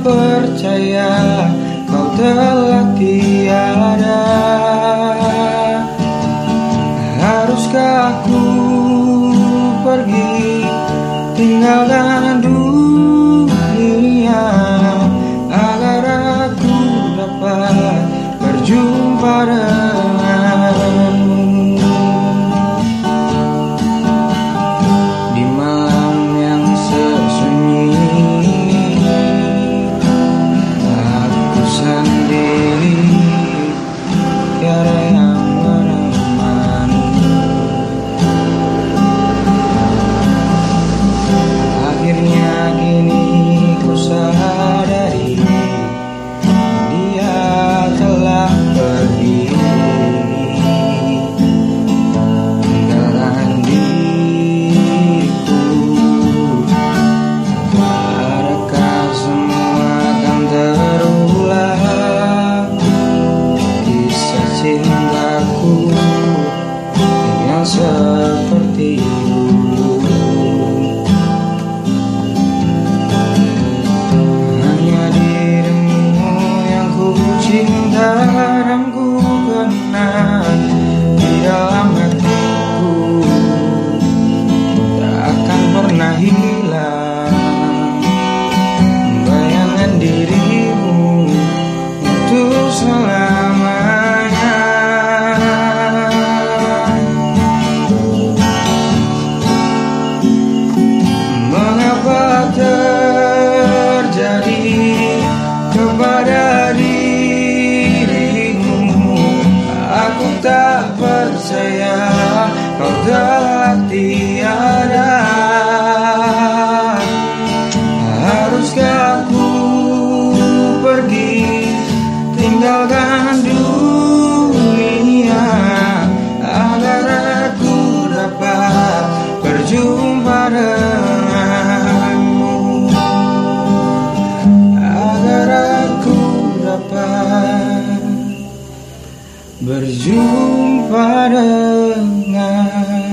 percaya kau telah tiada. Haruskah ku pergi tinggalkan dunia agar aku dapat berjumpa denganmu? Di malam yang sesunyi aku sendiri, tiada yang menemani. Akhirnya kini ku sadari dia telah pergi, tinggalkan diriku. Adakah semua akan terulang, kisah cintaku yang seperti dulu? Hanya dirimu yang ku cinta dan ku kenal di dalam hatiku, tak akan pernah hilang bayangan dirimu untuk selamanya. Mengapa terjadi kepada dirimu? Aku tak percaya kau telah tiada. Haruskah ku pergi tinggalkan dunia agar aku dapat berjumpa denganmu, agar aku dapat berjumpa denganmu.